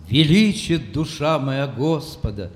Величит душа моя Господа,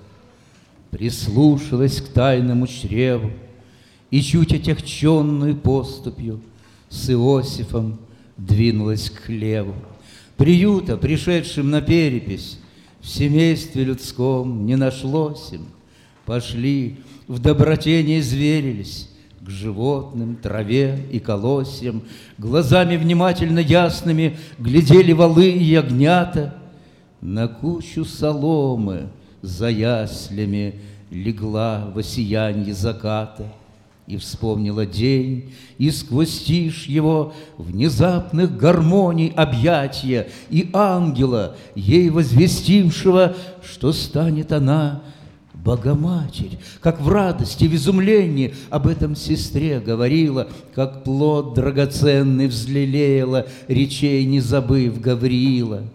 прислушалась к тайному чреву и чуть отягченную поступью с Иосифом двинулась к хлеву. Приюта, пришедшим на перепись, в семействе людском не нашлось им. Пошли, в доброте не изверились, к животным, траве и колосьям, глазами внимательно ясными глядели волы и ягнята. На кучу соломы за яслями легла во сиянье заката. И вспомнила день, и сквозь тишь его внезапных гармоний объятия, и ангела, ей возвестившего, что станет она Богоматерь, как в радости, в изумлении об этом сестре говорила, как плод драгоценный взлелеяла, речей не забыв Гавриила.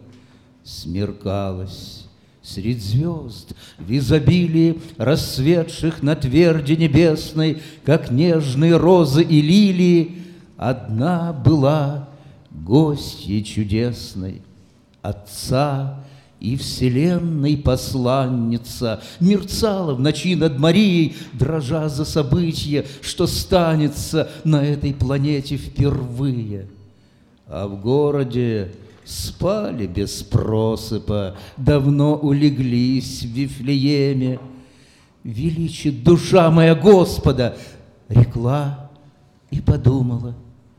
Смеркалось средь звезд, в изобилии рассветших на тверди небесной, как нежные розы и лилии, одна была гостьей чудесной, Отца и вселенной посланница, мерцала в ночи над Марией, дрожа за событие, что станется на этой планете впервые. А в городе спали без просыпа, давно улеглись в Вифлееме. Величит душа моя Господа, рекла и подумала.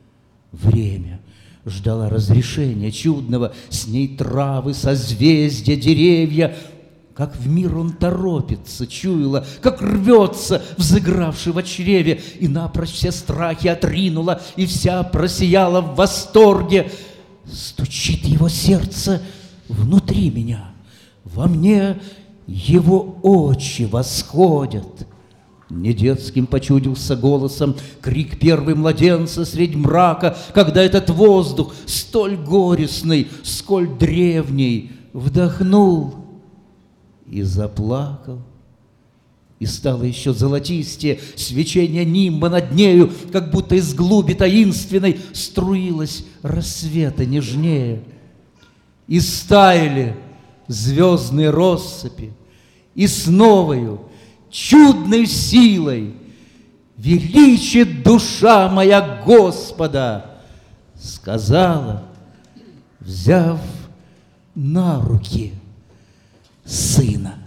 Время ждала разрешения чудного, с ней травы, созвездия, деревья. Как в мир он торопится, чуяла, как рвется, взыгравший в чреве, и напрочь все страхи отринула, и вся просияла в восторге. Стучит его сердце внутри меня, во мне его очи восходят. Не детским почудился голосом крик первой младенца средь мрака, когда этот воздух, столь горестный, сколь древний, вдохнул и заплакал. И стало еще золотистее свечение нимба над нею, как будто из глуби таинственной струилось рассвета нежнее. И стаяли звездные россыпи, и с новою чудной силой величит душа моя Господа, сказала, взяв на руки сына.